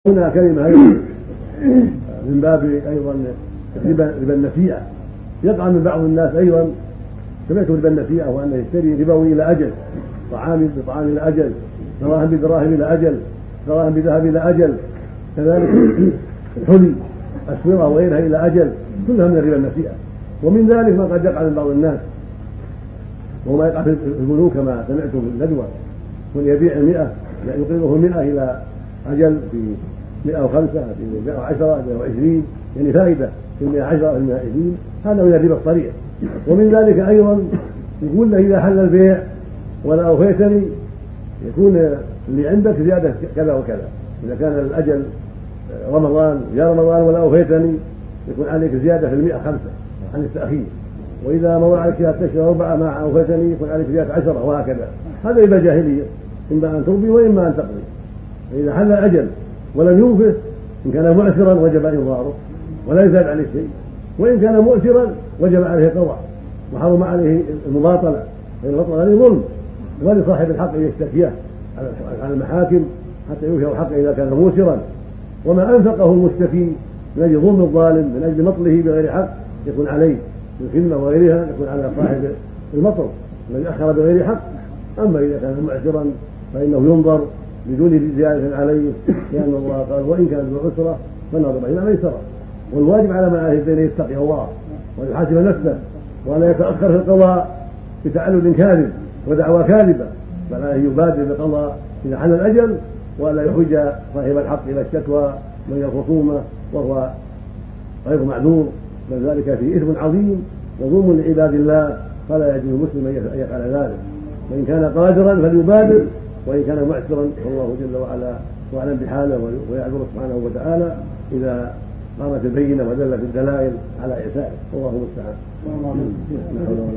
هنا كلمة أيضا من باب أيضا ربا النسيئة، يقع من بعض الناس أيضا سمعت ربا النسيئة وأنه يشتري ربوي إلى أجل، طعام بطعام إلى أجل، دراهم بدراهم إلى أجل، دراهم بذهب إلى أجل، كذلك الحلي السوره وغيرها إلى أجل، كلها من ربا النسيئة. ومن ذلك ما قد يقع من بعض الناس وما يقع في البنوك كما سمعت في الندوة، من يبيع 100 يقرضه 100 إلى أجل في 105 في 110 120 يعني فائدة في 110 في 120، هذا من الربا الصريح. ومن ذلك أيضا يقول له إذا حل البيع ولا أوفيتني يكون اللي عندك زيادة كذا وكذا، إذا كان الأجل رمضان يا رمضان ولا أوفيتني يكون عليك زيادة في 105 عن التأخير، وإذا مضى عليك 3 أشهر 4 مع أوفيتني يكون عليك زيادة 10 وهكذا. هذا ربا جاهلية، إما أن تربي وإما أن تقضي. فإذا حل الأجل ولم يوفه إن كان معسرا وجب إنظاره ولا يزاد عليه شيء، وإن كان مؤسرا وجب عليه القضاء وحرم عليه المماطلة، فإن المماطلة هذه ظلم، ولصاحب الحق أن يستفتيه على المحاكم حتى يوفي حقه إذا كان موسرا. وما أنفقه المستفي من أجل ظلم الظالم من أجل مطله بغير حق يكون عليه من خدمة وغيرها، يكون على صاحب المطر الذي أخر بغير حق. أما إذا كان معسرا فإنه ينظر بدون زيادة عليه، لأن الله قال وإن كان ذو عسرة فنظر إلى ميسرة. والواجب على من عليه الدين يتقي الله ويحاسب نفسه ولا يتأخر في القضاء بتعلل كاذب ودعوى كاذبة، بل أن يبادر بالقضاء إذا حل الأجل ولا يحوج صاحب الحق إلى الشكوى من الخصومة وهو غير معذور، بل ذلك فيه إثم عظيم وظلم لعباد الله، فلا يجوز المسلم أن يفعل ذلك. وإن كان قادرا فليبادر، وإن كان معسرا فالله جل وعلا أعلم بحاله ويعذر سبحانه وتعالى إذا قامت البينة ودلت الدلائل على إعسائه، والله المستعان.